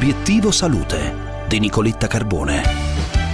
Obiettivo Salute di Nicoletta Carbone.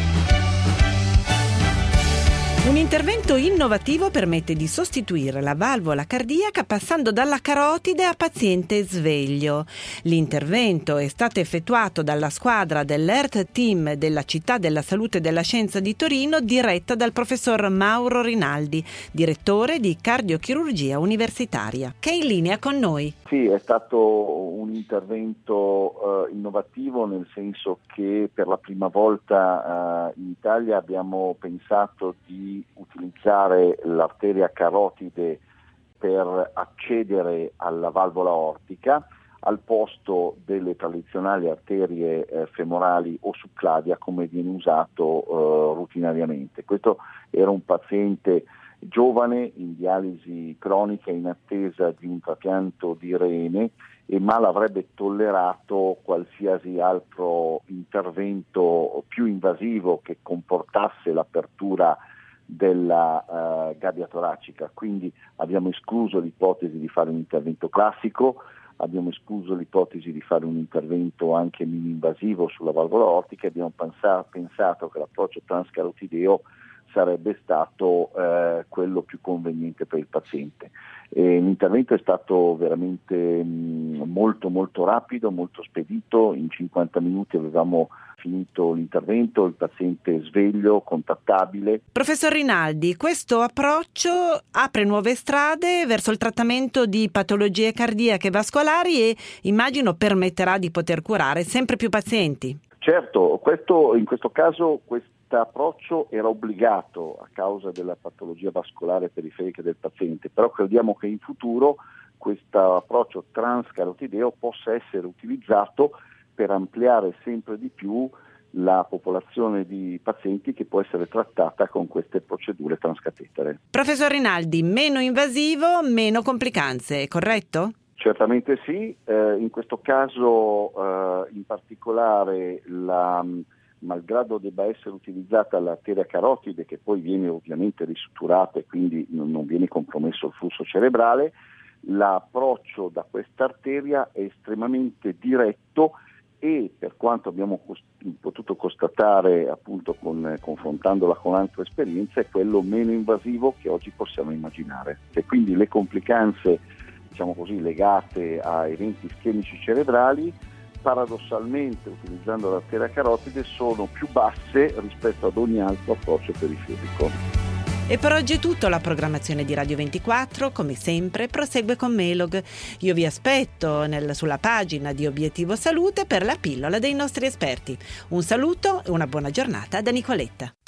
Un intervento innovativo permette di sostituire la valvola cardiaca passando dalla carotide a paziente sveglio. L'intervento è stato effettuato dalla squadra dell'Heart Team della Città della Salute e della Scienza di Torino, diretta dal professor Mauro Rinaldi, direttore di cardiochirurgia universitaria, che è in linea con noi. Sì, è stato un intervento innovativo, nel senso che per la prima volta in Italia abbiamo pensato di utilizzare l'arteria carotide per accedere alla valvola aortica al posto delle tradizionali arterie femorali o succlavia, come viene usato routinariamente. Questo era un paziente giovane in dialisi cronica in attesa di un trapianto di rene e mal avrebbe tollerato qualsiasi altro intervento più invasivo che comportasse l'apertura della gabbia toracica. Quindi abbiamo escluso l'ipotesi di fare un intervento classico, abbiamo escluso l'ipotesi di fare un intervento anche mini-invasivo sulla valvola aortica e abbiamo pensato che l'approccio transcarotideo sarebbe stato quello più conveniente per il paziente. L'intervento è stato veramente molto molto rapido, molto spedito. In 50 minuti avevamo finito l'intervento, il paziente sveglio, contattabile. Professor Rinaldi, questo approccio apre nuove strade verso il trattamento di patologie cardiache e vascolari e immagino permetterà di poter curare sempre più pazienti. Certo, in questo caso questo approccio era obbligato a causa della patologia vascolare periferica del paziente, però crediamo che in futuro questo approccio transcarotideo possa essere utilizzato per ampliare sempre di più la popolazione di pazienti che può essere trattata con queste procedure transcatetere. Professor Rinaldi, meno invasivo, meno complicanze, corretto? Certamente sì, in questo caso in particolare malgrado debba essere utilizzata l'arteria carotide, che poi viene ovviamente ristrutturata e quindi non viene compromesso il flusso cerebrale, l'approccio da questa arteria è estremamente diretto e, per quanto abbiamo potuto constatare appunto confrontandola con altre esperienze, è quello meno invasivo che oggi possiamo immaginare. E quindi le complicanze, diciamo così, legate a eventi ischemici cerebrali, paradossalmente utilizzando l'arteria carotide, sono più basse rispetto ad ogni altro approccio periferico. E per oggi è tutto. La programmazione di Radio 24, come sempre, prosegue con Melog. Io vi aspetto sulla pagina di Obiettivo Salute per la pillola dei nostri esperti. Un saluto e una buona giornata da Nicoletta.